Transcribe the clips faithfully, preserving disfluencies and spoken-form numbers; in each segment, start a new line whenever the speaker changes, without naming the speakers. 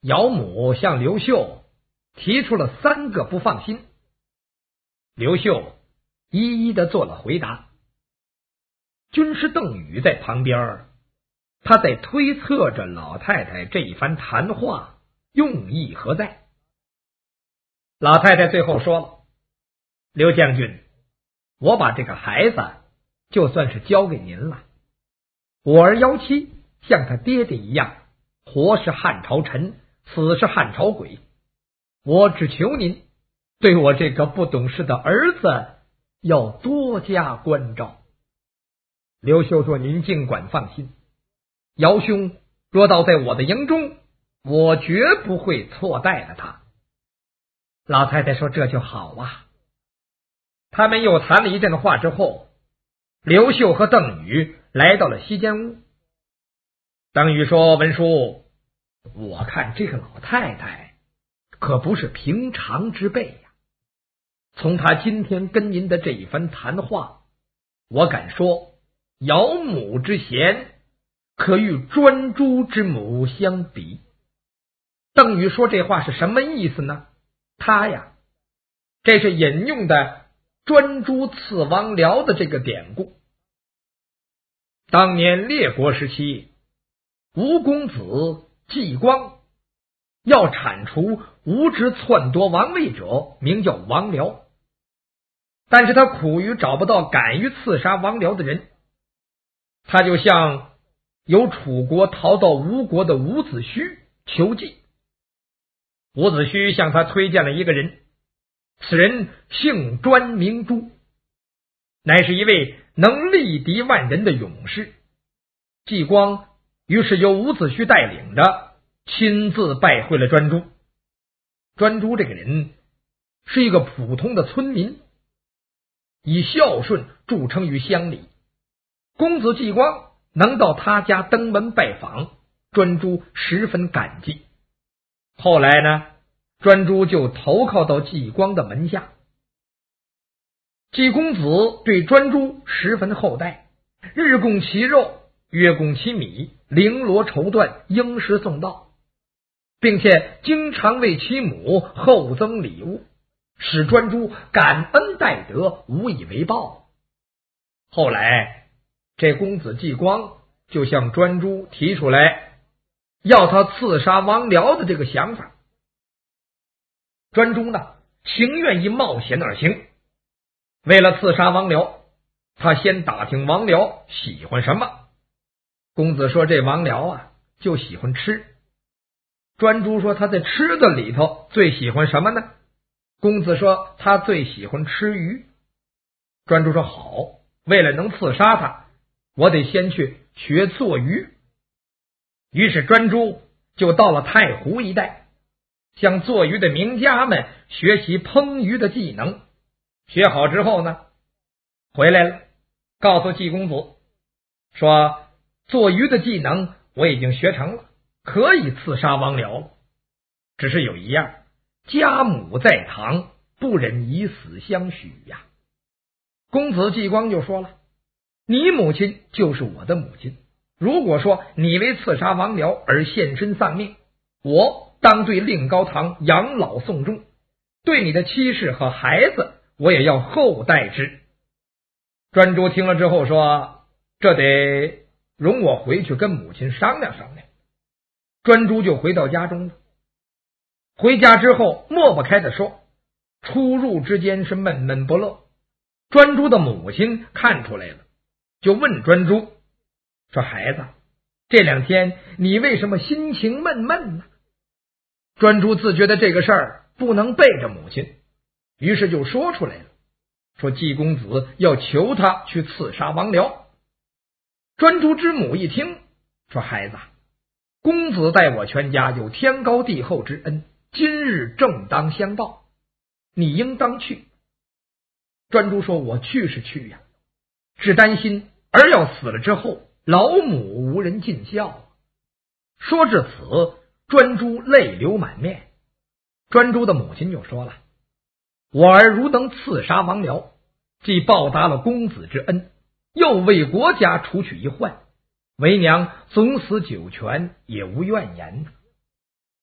姚母向刘秀提出了三个不放心，刘秀一一的做了回答。军师邓禹在旁边，他在推测着老太太这一番谈话用意何在。老太太最后说了：刘将军，我把这个孩子就算是交给您了。我儿姚七像他爹爹一样，活是汉朝臣，死是汉朝鬼。我只求您对我这个不懂事的儿子要多加关照。刘秀说：您尽管放心，姚兄若到在我的营中，我绝不会错待了他。老太太说：这就好啊。他们又谈了一阵话之后，刘秀和邓禹来到了西间屋。邓禹说：文叔，我看这个老太太可不是平常之辈呀。从她今天跟您的这一番谈话，我敢说姚母之贤可与专诸之母相比。邓禹说这话是什么意思呢？他呀，这是引用的专诸刺王僚的这个典故。当年列国时期，吴公子季光要铲除无知篡夺王位者，名叫王僚。但是他苦于找不到敢于刺杀王僚的人，他就向由楚国逃到吴国的伍子胥求计。伍子胥向他推荐了一个人，此人姓专名朱，乃是一位能力敌万人的勇士。季光于是由伍子胥带领着亲自拜会了专诸。专诸这个人是一个普通的村民，以孝顺著称于乡里。公子季光能到他家登门拜访，专诸十分感激。后来呢，专诸就投靠到季光的门下。季公子对专诸十分厚待，日供其肉，月供其米，绫罗绸缎，应时送到，并且经常为其母厚赠礼物，使专诸感恩戴德，无以为报。后来这公子季光就向专诸提出来要他刺杀王僚的这个想法。专诸呢，情愿以冒险而行。为了刺杀王僚，他先打听王僚喜欢什么。公子说这王僚啊就喜欢吃。专诸说他在吃的里头最喜欢什么呢？公子说他最喜欢吃鱼。专诸说好，为了能刺杀他，我得先去学做鱼。于是专诸就到了太湖一带，向做鱼的名家们学习烹鱼的技能。学好之后呢，回来了，告诉季公子说做鱼的技能我已经学成了，可以刺杀王僚了。只是有一样，家母在堂，不忍以死相许呀。公子季光就说了，你母亲就是我的母亲，如果说你为刺杀王僚而现身丧命，我当对令高堂养老送终，对你的妻室和孩子我也要厚待之。专诸听了之后说，这得容我回去跟母亲商量商量。专诸就回到家中了。回家之后抹不开的说，出入之间是闷闷不乐。专诸的母亲看出来了，就问专诸说，孩子，这两天你为什么心情闷闷呢？专诸自觉得这个事儿不能背着母亲，于是就说出来了，说季公子要求他去刺杀王僚。专诸之母一听，说孩子，公子待我全家有天高地厚之恩，今日正当相报，你应当去。专诸说，我去是去呀，只担心儿要死了之后，老母无人尽孝。说至此，专诸泪流满面。专诸的母亲就说了，我儿如能刺杀王僚，既报答了公子之恩，又为国家除去一患，为娘总死九泉也无怨言。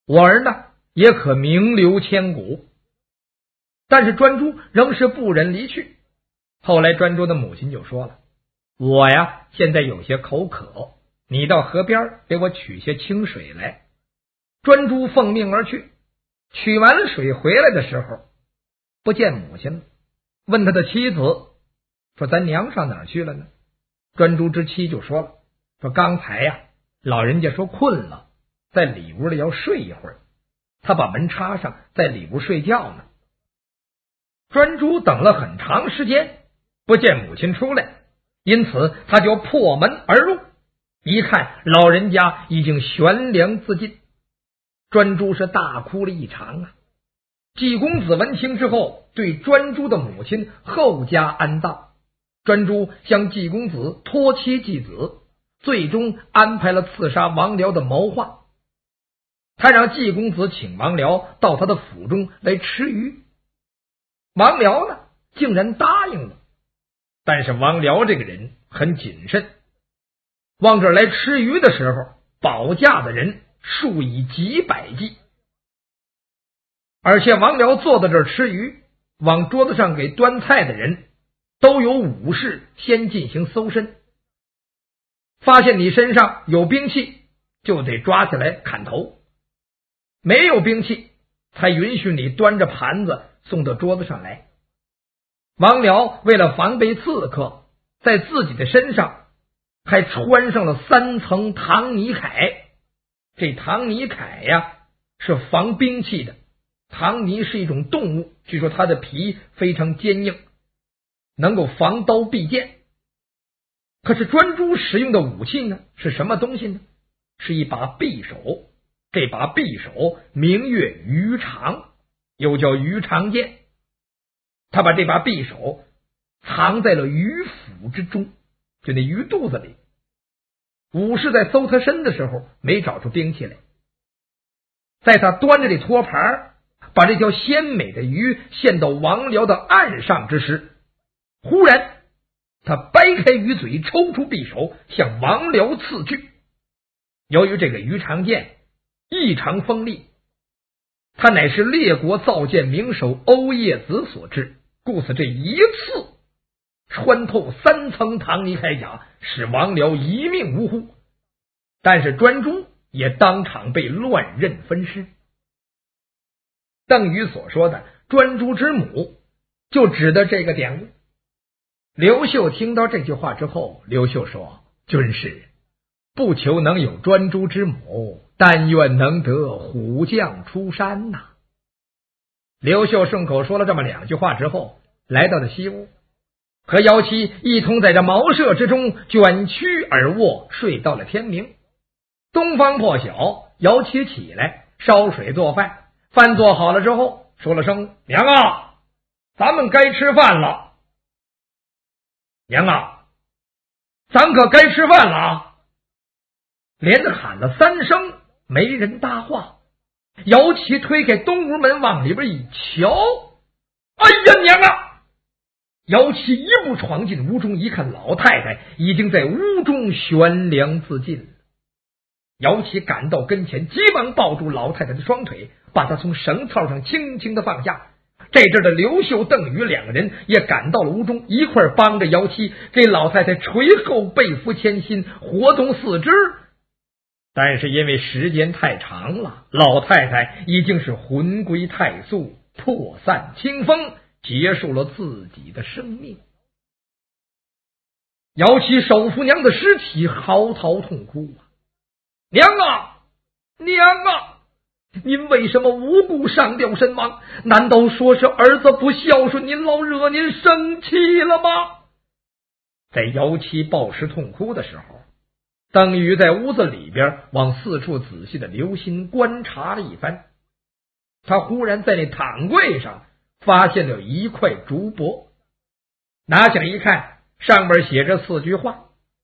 我儿呢也可名留千古。但是专诸仍是不忍离去。后来专诸的母亲就说了，我呀现在有些口渴，你到河边给我取些清水来。专诸奉命而去，取完了水回来的时候不见母亲了，问他的妻子说，咱娘上哪儿去了呢？专诸之妻就说了，说刚才呀老人家说困了，在里屋里要睡一会儿，他把门插上，在里屋睡觉呢。专诸等了很长时间不见母亲出来，因此他就破门而入，一看老人家已经悬梁自尽。专诸是大哭了一场啊。季公子闻听之后，对专诸的母亲厚加安葬。专诸向季公子托妻祭子，最终安排了刺杀王僚的谋划。他让季公子请王僚到他的府中来吃鱼，王僚呢竟然答应了。但是王僚这个人很谨慎，往这儿来吃鱼的时候，保驾的人数以几百计，而且王僚坐在这儿吃鱼，往桌子上给端菜的人都有武士先进行搜身，发现你身上有兵器就得抓起来砍头，没有兵器才允许你端着盘子送到桌子上来。王僚为了防备刺客，在自己的身上还穿上了三层唐泥铠。这唐泥铠呀是防兵器的，唐泥是一种动物，据说它的皮非常坚硬，能够防刀避剑。可是专诸使用的武器呢是什么东西呢？是一把匕首。这把匕首名曰鱼肠，又叫鱼肠剑。他把这把匕首藏在了鱼腹之中，就那鱼肚子里。武士在搜他身的时候没找出兵器来，在他端着这托盘把这条鲜美的鱼献到王僚的岸上之时，忽然他掰开鱼嘴，抽出匕首向王僚刺去。由于这个鱼肠剑异常锋利，它乃是列国造剑名手欧叶子所制，故此这一刺穿透三层唐泥铠甲，使王僚一命呜呼。但是专诸也当场被乱刃分尸。邓禹所说的专诸之母就指的这个典故。刘秀听到这句话之后，刘秀说，军师不求能有专诸之母，但愿能得虎将出山呐。刘秀顺口说了这么两句话之后，来到了西屋，和姚七一同在这茅舍之中卷曲而卧，睡到了天明。东方破晓，姚七起来烧水做饭，饭做好了之后说了声，娘啊，咱们该吃饭了。娘啊，咱可该吃饭了啊！连着喊了三声，没人搭话。姚七推开东屋门往里边一瞧，哎呀娘啊！姚七一步闯进屋中，一看老太太已经在屋中悬梁自尽了。姚七赶到跟前，急忙抱住老太太的双腿，把她从绳套上轻轻的放下。这阵的刘秀、邓禹两个人也赶到了屋中，一块帮着姚七给老太太捶后背负牵心，活动四肢。但是因为时间太长了，老太太已经是魂归太素，破散清风，结束了自己的生命。姚七手扶娘的尸体，嚎啕痛哭啊！娘啊，娘啊，您为什么无故上吊身亡？难道说是儿子不孝顺您，老惹您生气了吗？在姚七抱尸痛哭的时候，邓禹在屋子里边往四处仔细的留心观察了一番。他忽然在那躺柜上发现了一块竹帛，拿起来一看，上面写着四句话：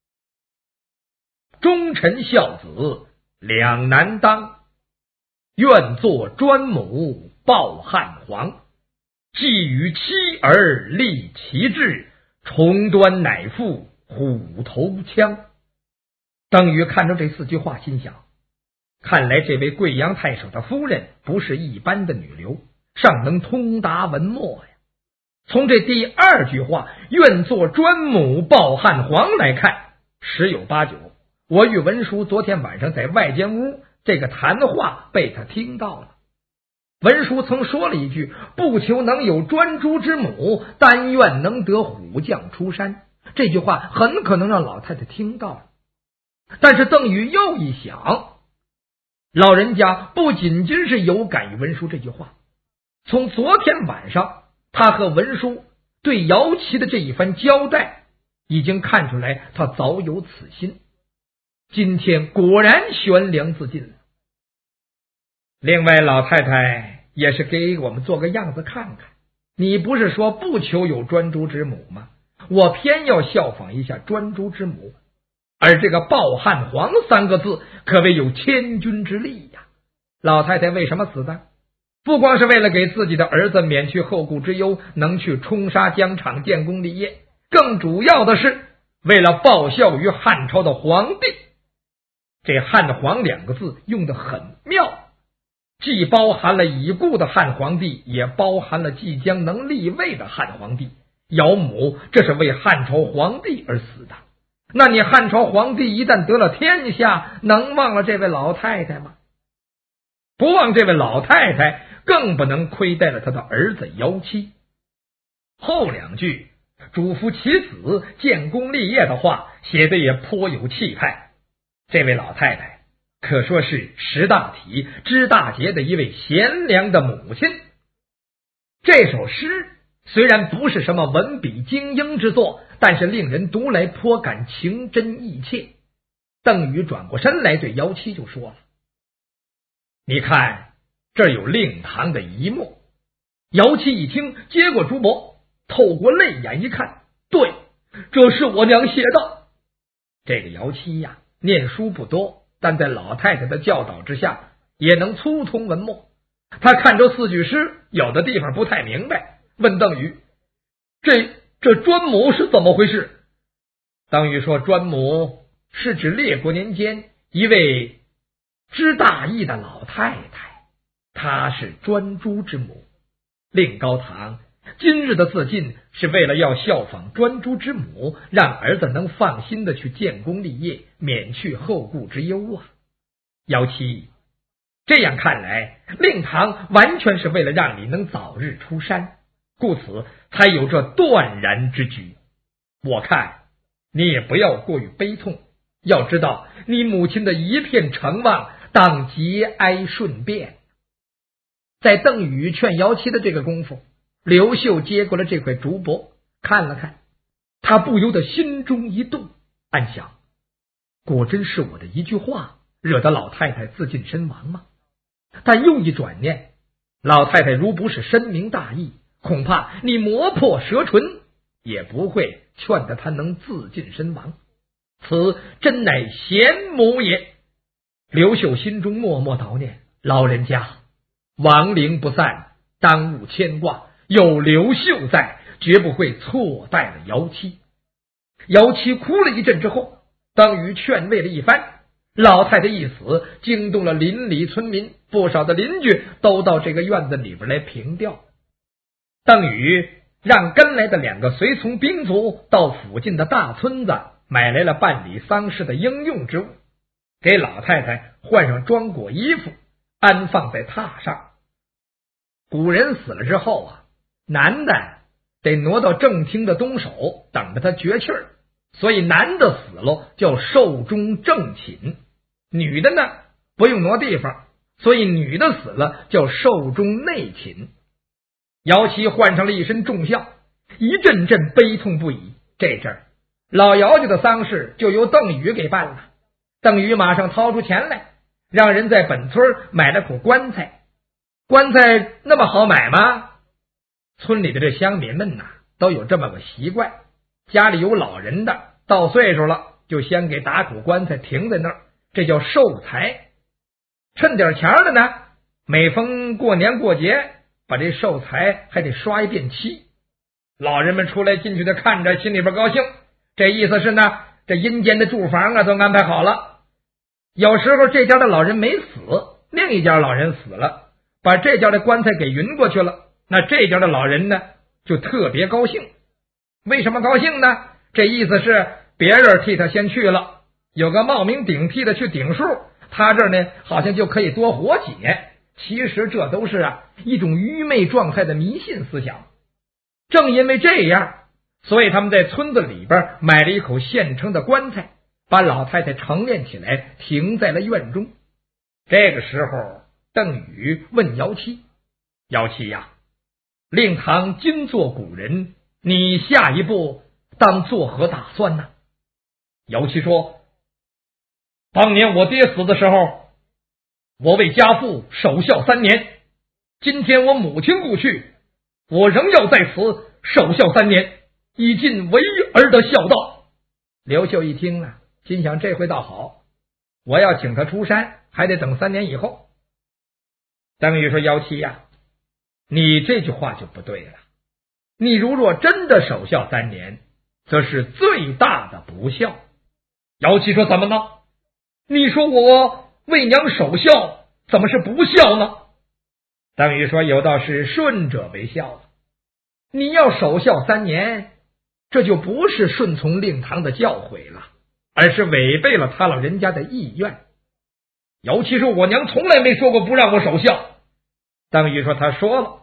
忠臣孝子两难当，愿做专母报汉皇，既与妻儿立旗帜，重端乃父虎头枪。邓禹看着这四句话，心想， 看来这位贵阳太守的夫人不是一般的女流，尚能通达文墨呀。从这第二句话愿做专母报汉皇来看，十有八九我与文叔昨天晚上在外间屋这个谈话被他听到了。文叔曾说了一句，不求能有专诸之母，但愿能得虎将出山。这句话很可能让老太太听到了。但是邓禹又一想，老人家不仅仅是有感于文叔这句话，从昨天晚上他和文叔对姚琪的这一番交代，已经看出来他早有此心。今天果然悬梁自尽了。另外，老太太也是给我们做个样子看看，你不是说不求有专诸之母吗？我偏要效仿一下专诸之母，而这个报汉皇三个字可谓有千钧之力呀。老太太为什么死的？不光是为了给自己的儿子免去后顾之忧，能去冲杀疆场建功立业，更主要的是为了报效于汉朝的皇帝。这汉皇两个字用得很妙，既包含了已故的汉皇帝，也包含了即将能立位的汉皇帝。姚母这是为汉朝皇帝而死的，那你汉朝皇帝一旦得了天下，能忘了这位老太太吗？不忘这位老太太，更不能亏待了他的儿子姚期。后两句嘱咐其子建功立业的话写的也颇有气派。这位老太太可说是识大体知大节的一位贤良的母亲。这首诗虽然不是什么文笔精英之作，但是令人读来颇感情真意切。邓禹转过身来对姚期就说了，你看这儿有令堂的一幕。姚期一听，接过竹帛，透过泪眼一看，对，这是我娘写的。这个姚期呀，念书不多，但在老太太的教导之下，也能粗通文墨。他看着四句诗，有的地方不太明白，问邓禹，这这专母是怎么回事？邓禹说，专母是指列国年间一位知大义的老太太，她是专诸之母。令高堂今日的自尽是为了要效仿专诸之母，让儿子能放心的去建功立业，免去后顾之忧啊。姚期，这样看来，令堂完全是为了让你能早日出山，故此才有这断然之举。我看你也不要过于悲痛，要知道你母亲的一片诚望，当节哀顺变。在邓禹劝姚期的这个功夫，刘秀接过了这块竹帛，看了看，他不由得心中一动，暗想，果真是我的一句话惹得老太太自尽身亡吗？但又一转念，老太太如不是深明大义，恐怕你磨破舌唇也不会劝得她能自尽身亡，此真乃贤母也。刘秀心中默默悼念，老人家亡灵不散，当勿牵挂，有刘秀在，绝不会错待了姚期。姚期哭了一阵之后，邓禹劝慰了一番，老太太一死，惊动了邻里村民，不少的邻居都到这个院子里边来凭吊。邓禹让跟来的两个随从兵卒到附近的大村子买来了办理丧事的应用之物，给老太太换上装裹衣服，安放在榻上。古人死了之后啊，男的得挪到正厅的东首，等着他绝气儿，所以男的死了叫寿终正寝，女的呢不用挪地方，所以女的死了叫寿终内寝。姚期换上了一身重孝，一阵阵悲痛不已。这阵儿老姚家的丧事就由邓禹给办了，邓禹马上掏出钱来，让人在本村买了口棺材。棺材那么好买吗？村里的这乡民们呐，都有这么个习惯，家里有老人的，到岁数了就先给打口棺材停在那儿，这叫寿财。趁点钱的呢，每逢过年过节，把这寿财还得刷一遍漆。老人们出来进去的看着，心里边高兴，这意思是呢，这阴间的住房啊都安排好了。 有时候这家的老人没死，另一家老人死了，把这家的棺材给运过去了，那这家的老人呢就特别高兴。为什么高兴呢？这意思是别人替他先去了，有个冒名顶替的去顶数，他这儿呢好像就可以多活几年。其实这都是啊一种愚昧状态的迷信思想。正因为这样，所以他们在村子里边买了一口现成的棺材，把老太太承殓起来，停在了院中。这个时候，邓禹问姚七：“姚七呀，令堂今作古人，你下一步当作何打算呢？”姚七说：“当年我爹死的时候，我为家父守孝三年，今天我母亲故去，我仍要在此守孝三年，以尽为儿的孝道。”刘秀一听啊，心想这回倒好，我要请他出山还得等三年以后。邓禹说：“姚七呀，你这句话就不对了，你如若真的守孝三年，则是最大的不孝。”姚七说：“怎么呢？你说我为娘守孝，怎么是不孝呢？”邓禹说：“有道是顺者为孝了，你要守孝三年，这就不是顺从令堂的教诲了，而是违背了他老人家的意愿。”姚七说：“我娘从来没说过不让我守孝。”邓禹说：“他说了，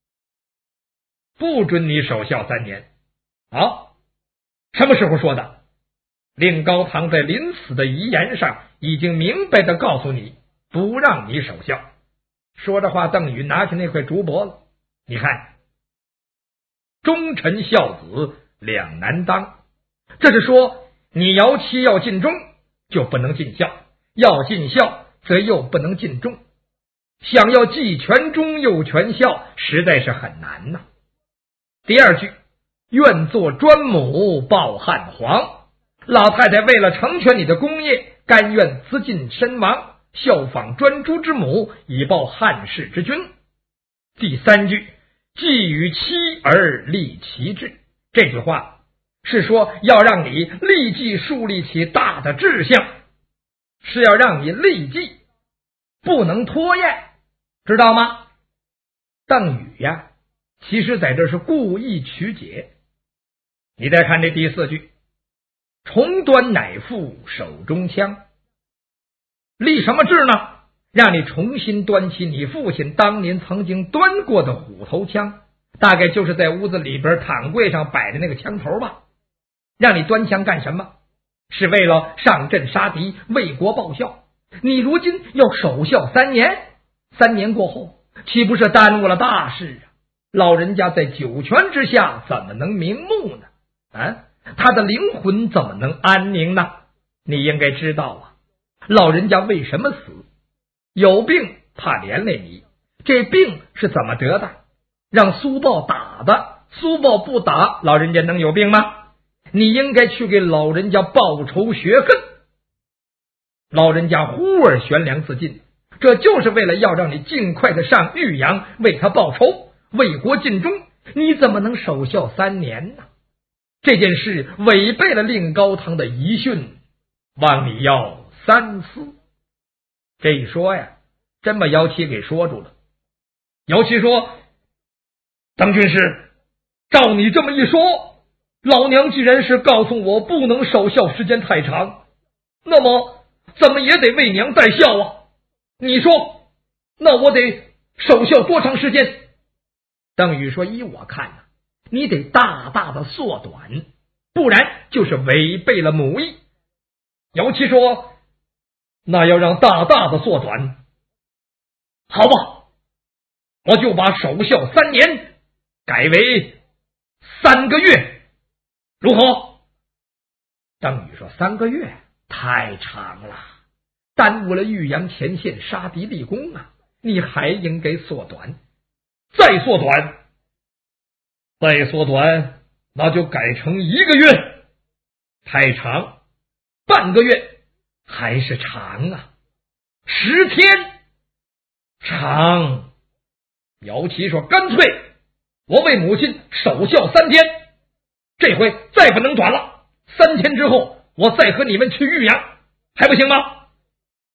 不准你守孝三年。”啊，什么时候说的？令高堂在临死的遗言上已经明白的告诉你，不让你守孝。说着话，邓禹拿起那块竹帛了，你看，忠臣孝子两难当，这是说你姚七要尽忠就不能尽孝，要尽孝则又不能尽忠，想要既全忠又全孝，实在是很难呐。第二句，愿作专母报汉皇，老太太为了成全你的功业，甘愿自尽身亡，效仿专诸之母，以报汉室之君。第三句，既与妻儿立其志，这句话是说要让你立即树立起大的志向，是要让你立即不能拖延，知道吗？邓禹呀，其实在这是故意曲解。你再看这第四句，重端乃父手中枪，立什么志呢？让你重新端起你父亲当年曾经端过的虎头枪，大概就是在屋子里边躺柜上摆的那个枪头吧。让你端枪干什么？是为了上阵杀敌，为国报效。你如今要守孝三年，三年过后岂不是耽误了大事啊？老人家在九泉之下怎么能瞑目呢？啊，他的灵魂怎么能安宁呢？你应该知道啊，老人家为什么死？有病怕连累你，这病是怎么得的？让苏豹打的，苏豹不打，老人家能有病吗？你应该去给老人家报仇雪恨。老人家忽而悬梁自尽，这就是为了要让你尽快的上玉阳为他报仇，为国尽忠。你怎么能守孝三年呢？这件事违背了令高堂的遗训，望你要三思。这一说呀，真把姚七给说住了。姚七说：“邓军师，照你这么一说，老娘既然是告诉我不能守孝时间太长，那么怎么也得为娘带孝啊？你说，那我得守孝多长时间？”邓禹说：“依我看呢，你得大大的缩短，不然就是违背了母意。”姚七说：“那要让大大的缩短，好吧，我就把守孝三年改为三个月，如何？”邓禹说：“三个月太长了，耽误了玉阳前线杀敌立功啊！你还应该缩短，再缩短，再缩短，那就改成一个月。太长，半个月还是长啊，十天长。”姚七说：“干脆我为母亲守孝三天，这回再不能短了。三天之后我再和你们去玉阳，还不行吗？”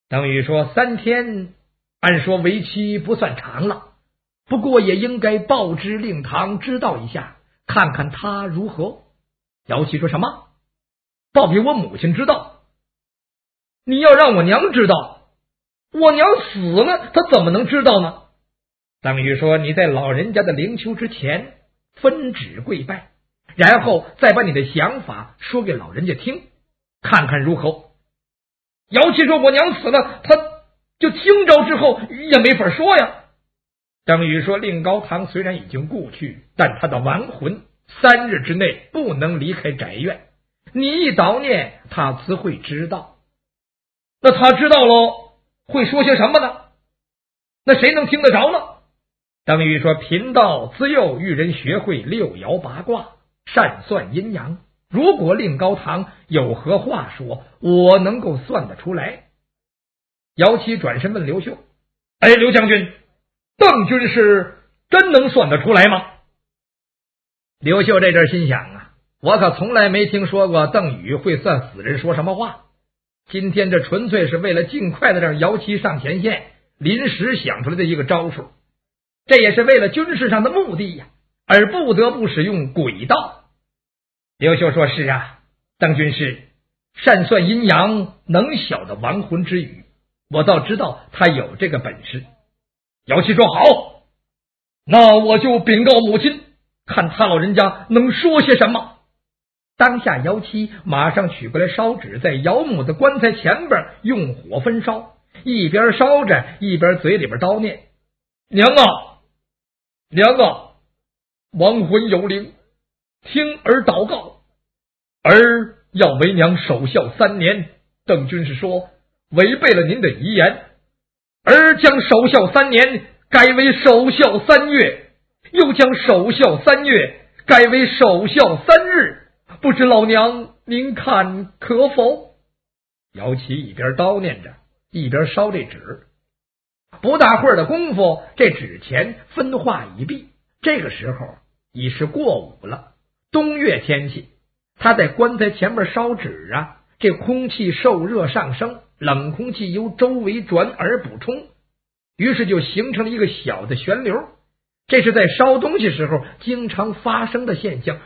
邓禹说：“三天按说为期不算长了，不过也应该报知令堂知道一下，看看他如何。”姚七说：“什么？报给我母亲知道？你要让我娘知道？我娘死了，她怎么能知道呢？”邓禹说：“你在老人家的灵柩之前分指跪拜，然后再把你的想法说给老人家听，看看如何。”姚七说：“我娘死了，他就听着之后也没法说呀。”邓禹说：“令高堂虽然已经故去，但他的亡魂三日之内不能离开宅院，你一悼念，他自会知道。那他知道了会说些什么呢？那谁能听得着呢？”邓禹说：“贫道自幼育人学会六爻八卦，善算阴阳，如果令高堂有何话说，我能够算得出来。”姚七转身问刘秀：“哎，刘将军，邓军师真能算得出来吗？”刘秀这阵心想啊，我可从来没听说过邓禹会算死人说什么话，今天这纯粹是为了尽快的让姚七上前线，临时想出来的一个招数，这也是为了军事上的目的呀，而不得不使用诡道。刘秀说：“是啊，邓军师善算阴阳，能晓得亡魂之语，我倒知道他有这个本事。”姚七说：“好，那我就禀告母亲，看他老人家能说些什么。”当下姚七马上取过来烧纸，在姚母的棺材前边用火焚烧，一边烧着一边嘴里边叨念：“娘啊娘啊，亡魂有灵，听儿祷告，儿要为娘守孝三年。邓军师说违背了您的遗言，儿将守孝三年改为守孝三月，又将守孝三月改为守孝三日，不知老娘您看可否？”姚七一边叨念着，一边烧这纸。不大会儿的功夫，这纸钱分化已毕。这个时候已是过午了，冬月天气，他在棺材前面烧纸啊，这空气受热上升，冷空气由周围转而补充，于是就形成了一个小的旋流。这是在烧东西时候经常发生的现象。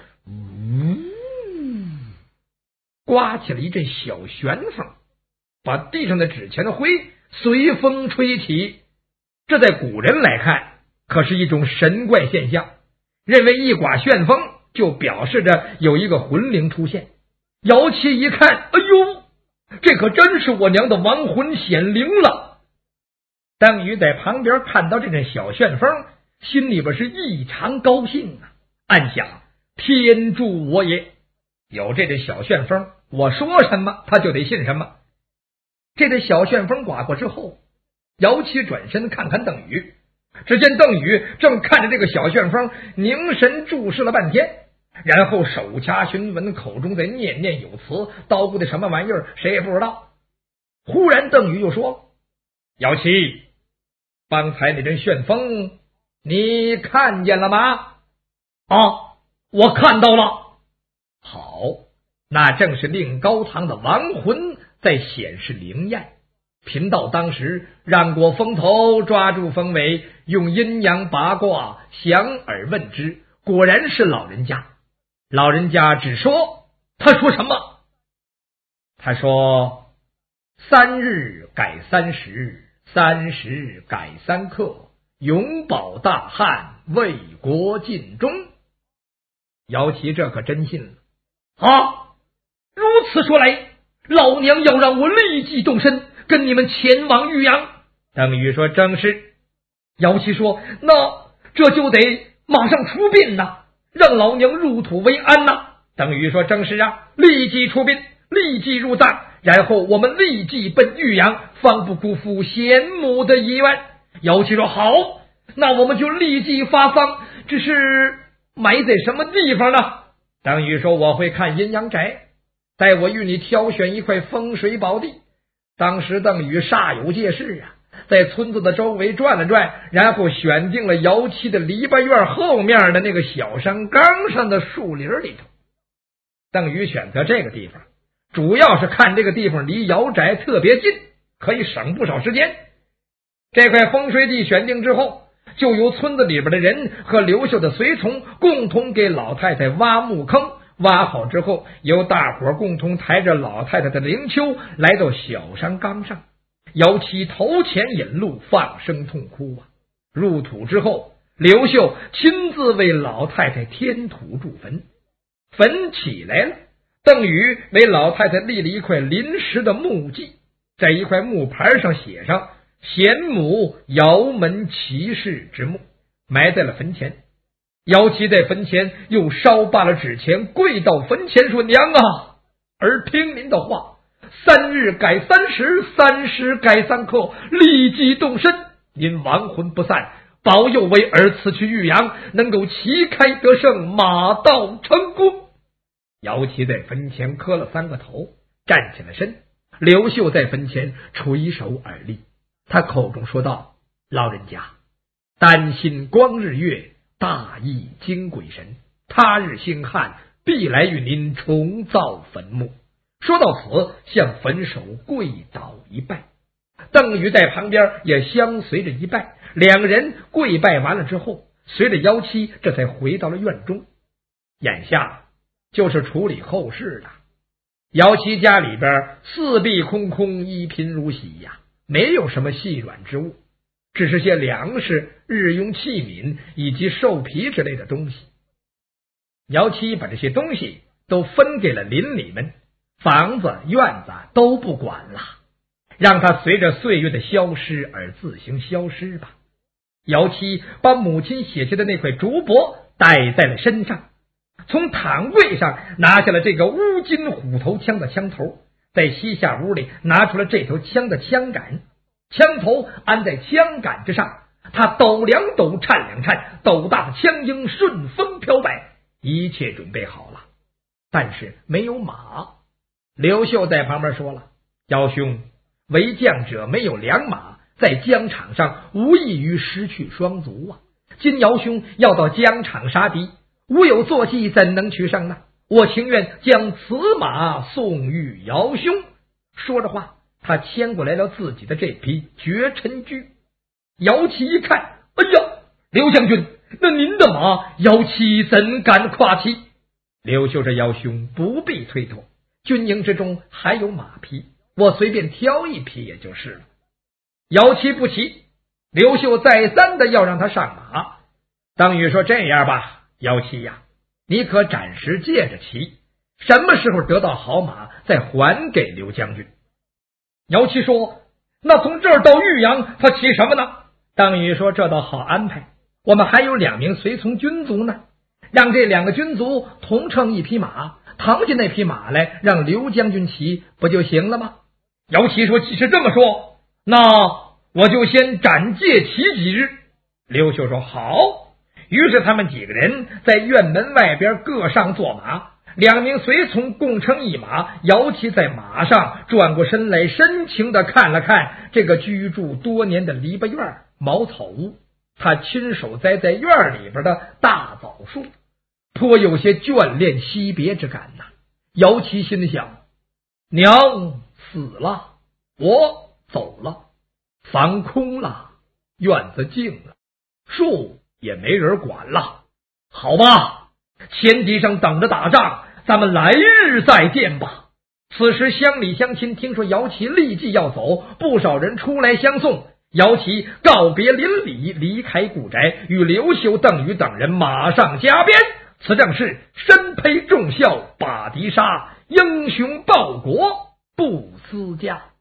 嗯，刮起了一阵小旋风，把地上的纸钱的灰随风吹起。这在古人来看可是一种神怪现象，认为一刮旋风就表示着有一个魂灵出现。姚七一看，哎呦，这可真是我娘的亡魂显灵了。邓禹在旁边看到这阵小旋风，心里边是异常高兴啊，暗想天助我也，有这阵小旋风，我说什么他就得信什么。这阵小旋风刮过之后，姚七转身看看邓禹，只见邓禹正看着这个小旋风凝神注视了半天，然后手掐询问，口中在念念有词，叨咕的什么玩意儿谁也不知道。忽然邓禹就说：“姚七，刚才那阵旋风你看见了吗？”“啊，我看到了。”“好，那正是令高堂的亡魂在显示灵验。贫道当时让过风头，抓住风尾，用阴阳八卦详而问之，果然是老人家。老人家只说，他说什么？他说三日改三十，三十改三刻，永保大汉，为国尽忠。”姚七这可真信了。“啊，如此说来，老娘要让我立即动身，跟你们前往豫阳。”邓禹说：“正是。”姚七说：“那这就得马上出殡呐，让老娘入土为安呐。”邓禹说：“正是啊，立即出殡，立即入葬，然后我们立即奔豫阳，方不辜负贤母的遗愿。”姚七说：“好，那我们就立即发丧，只是埋在什么地方呢？”邓禹说：“我会看阴阳宅，待我与你挑选一块风水宝地。”当时邓禹煞有介事啊，在村子的周围转了转，然后选定了姚七的篱笆院后面的那个小山岗上的树林里头。邓禹选择这个地方，主要是看这个地方离姚宅特别近， 可以省不少时间。这块风水地选定之后，就由村子里边的人和刘秀的随从共同给老太太挖墓坑，挖好之后，由大伙共同抬着老太太的灵柩来到小山岗上，姚七头前引路，放声痛哭啊！入土之后，刘秀亲自为老太太添土筑坟，坟起来了，邓禹为老太太立了一块临时的墓祭，在一块木牌上写上贤母姚门齐氏之墓，埋在了坟前。姚七在坟前又烧罢了纸钱，跪到坟前说：娘啊，儿听您的话，三日改三十，三十改三刻，立即动身，您亡魂不散，保佑为儿辞去玉阳，能够旗开得胜，马到成功。姚七在坟前磕了三个头，站起了身。刘秀在坟前垂手而立，他口中说道：老人家，担心光日月，大义经鬼神，他日星汉，必来与您重造坟墓。说到此，向坟首跪倒一拜。邓禹在旁边也相随着一拜，两人跪拜完了之后，随着姚七这才回到了院中。眼下就是处理后事了。姚七家里边四壁空空，一贫如洗呀，没有什么细软之物，只是些粮食、日用器皿以及兽皮之类的东西。姚七把这些东西都分给了邻里们，房子、院子都不管了，让它随着岁月的消失而自行消失吧。姚七把母亲写下的那块竹帛带在了身上，从躺柜上拿下了这个乌金虎头枪的枪头，在西下屋里拿出了这头枪的枪杆，枪头安在枪杆之上，他抖两抖，颤两颤，斗大的枪缨顺风飘摆，一切准备好了，但是没有马。刘秀在旁边说了：姚兄，为将者没有良马，在疆场上无异于失去双足啊！今姚兄要到疆场杀敌，无有坐骑，怎能取胜呢？我情愿将此马送与姚兄。说着话，他牵过来了自己的这匹绝尘驹。姚七一看，哎呀，刘将军，那您的马，姚七怎敢跨骑？刘秀说：姚兄不必推脱，军营之中还有马匹，我随便挑一匹也就是了。姚七不骑，刘秀再三的要让他上马。邓禹说：这样吧，姚七呀，你可暂时借着骑，什么时候得到好马再还给刘将军。姚七说：那从这儿到玉阳他骑什么呢？邓禹说：这倒好安排，我们还有两名随从军卒呢，让这两个军卒同乘一匹马，扛起那匹马来，让刘将军骑不就行了吗？姚七说：既是这么说，那我就先暂借骑几日。刘秀说：好。于是他们几个人在院门外边各上坐马，两名随从共乘一马。姚七在马上转过身来，深情地看了看这个居住多年的篱笆院茅草屋，他亲手栽在院里边的大枣树，颇有些眷恋惜别之感呐。姚七心想：娘死了，我走了，房空了，院子静了，树也没人管了。好吧，前敌上等着打仗，咱们来日再见吧。此时乡里乡亲听说姚七立即要走，不少人出来相送。姚七告别邻里，离开故宅，与刘秀、邓禹等人马上加鞭。此正是身披重孝把敌杀，英雄报国不思家。